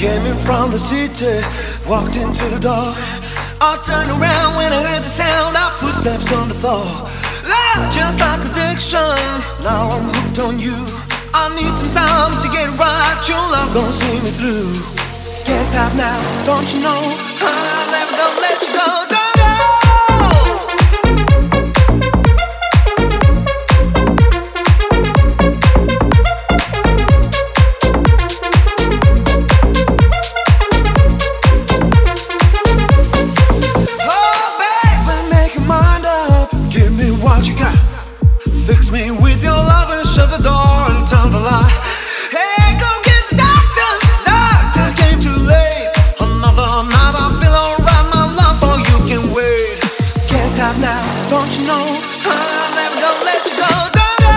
Came in from the city, walked into the door. I turned around when I heard the sound of footsteps on the floor. Love, just like addiction, now I'm hooked on you. I need some time to get right, your love gon' see me through. Can't stop now, don't you know? I'll never gonna let you go. Don't go! What you got? Fix me with your love and shut the door and turn the light. Hey, go get the doctor. Doctor came too late. Another night I feel alright. My love for you can wait. Can't stop now, don't you know? I'm never gonna let you go. Don't go.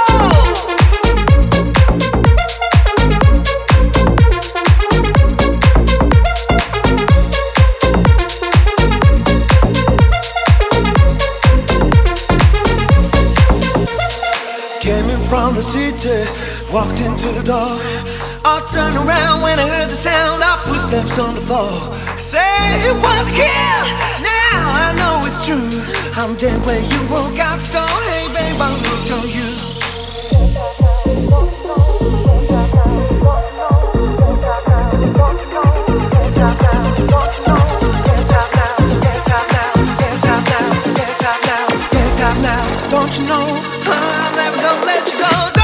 Came in from the city, walked into the door. I turned around when I heard the sound of footsteps on the floor. Say it was a kill, now I know it's true. I'm dead where you walk out the door. Hey babe, I'm hooked on you. Can't stop now, don't you know? I'm never gonna let you go.